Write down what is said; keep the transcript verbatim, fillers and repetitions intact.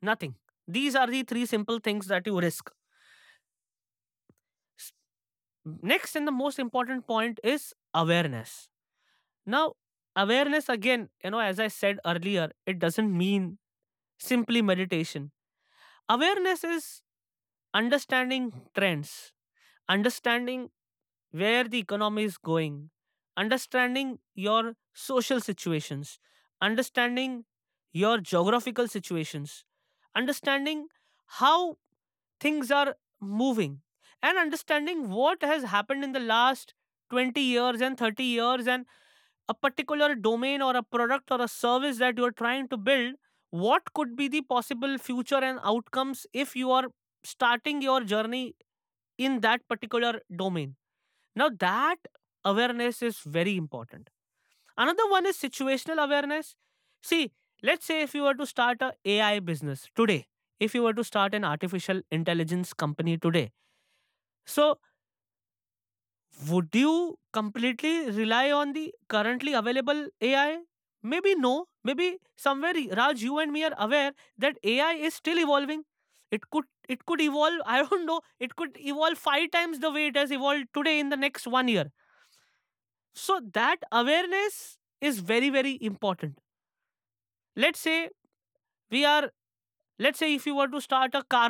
Nothing. These are the three simple things that you risk. S- Next, and the most important point is awareness. Now, awareness again, you know, as I said earlier, it doesn't mean simply meditation. Awareness is understanding trends, understanding where the economy is going, understanding your social situations, understanding your geographical situations, understanding how things are moving, and understanding what has happened in the last twenty years and thirty years, and a particular domain or a product or a service that you're trying to build, what could be the possible future and outcomes if you are starting your journey in that particular domain. Now, that awareness is very important. Another one is situational awareness. See, let's say if you were to start a AI business today, if you were to start an artificial intelligence company today, so would you completely rely on the currently available A I? Maybe no. Maybe somewhere, Raj, you and me are aware that A I is still evolving. It could it could evolve. I don't know. It could evolve five times the way it has evolved today in the next one year. So that awareness is very very important. Let's say we are. Let's say if you were to start a car